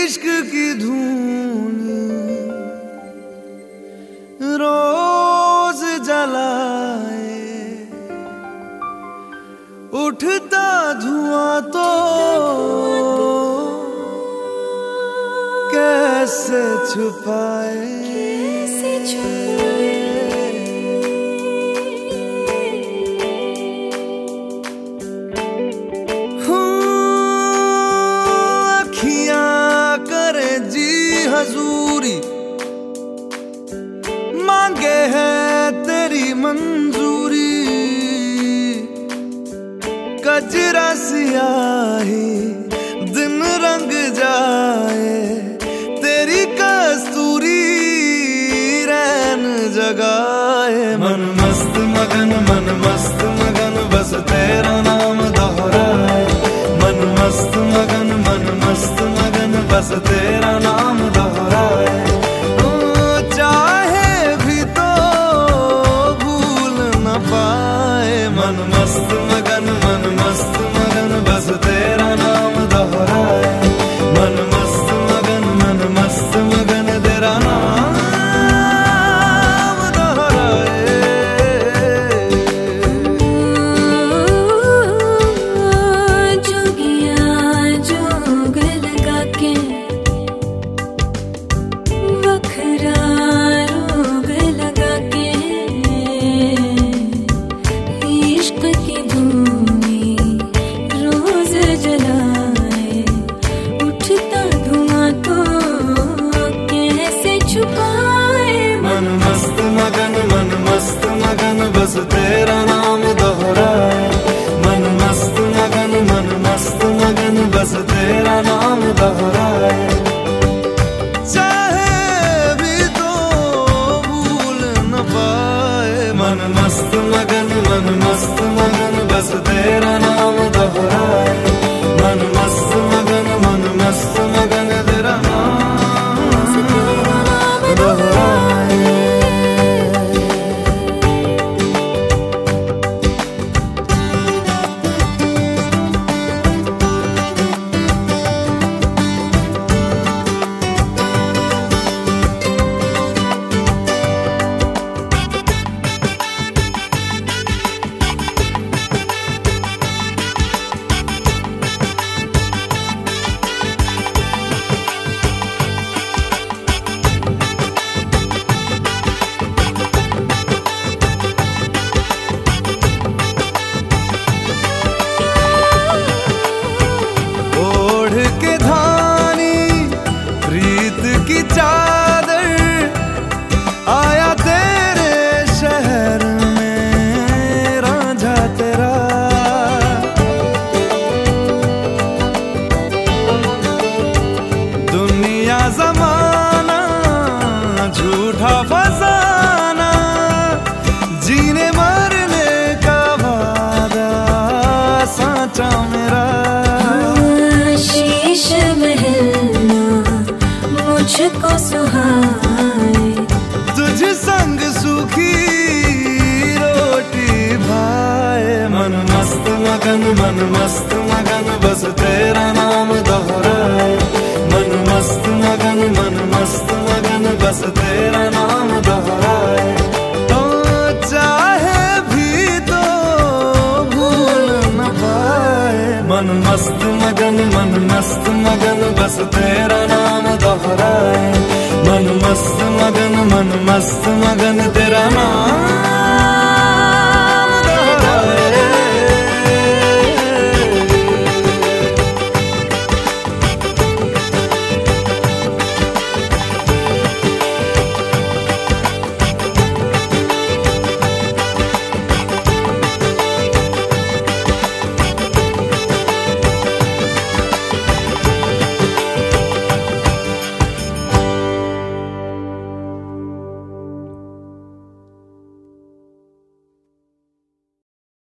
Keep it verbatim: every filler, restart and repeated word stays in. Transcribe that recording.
इश्क की धून रोज जलाए, उठता धुआं तो कैसे छुपाए, कैसे छुपाए। हजूरी मांगे है तेरी मंजूरी, कजरा सियाही दिन रंग जाए, तेरी कस्तूरी रैन जगाए। मन मस्त मगन मन मस्त मगन बस तेरा नाम दोहराए, मन मस्त मगन मन मस्त मगन बस तेरा नाम दोहराए। चाहे भी तो भूल न पाए, मन मस्त मगन मन मस्त मगन बस तेरा नाम दोहराए, मन मस्त मगन मन मस्त मगन तेरा नाम दोहराए। जोगिया जोग लगा के बखरा रोग लगा के, इश्क की धूनी रोज जलाए, उठता धुआं तो कैसे छुपाए। मन मस्त मगन मन मस्त मगन बस तेरा नाम दोहराए, मन मस्त मगन मन मस्त मगन बस तेरा नाम दोहराए। चाहे भी तो भूल न पाए, मन मस्त मगन मन मस्त मगन बस तेरा नाम दोहराए, मन मस्त मगन मन मस्त मगन तेरा नाम दोहराए। की चादर आया तेरे शहर में रांझा तेरा, दुनिया जमाना झूठा फसाना, जीने मरने का वादा साचा मेरा। शीश महलना मुझको सुहाए, तुझ संग सूखी रोटी भाए। मन मस्त मगन मन मस्त मगन बस तेरा नाम दोहराए, मन मस्त मगन मन मस्त मगन बस तेरा नाम दोहराए। तो चाहे भी तो भूल न पाए, मन मस्त मगन मन मस्त मगन बस तेरा नाम दोहराए, मन मस्त मगन मन मस्त मगन तेरा नाम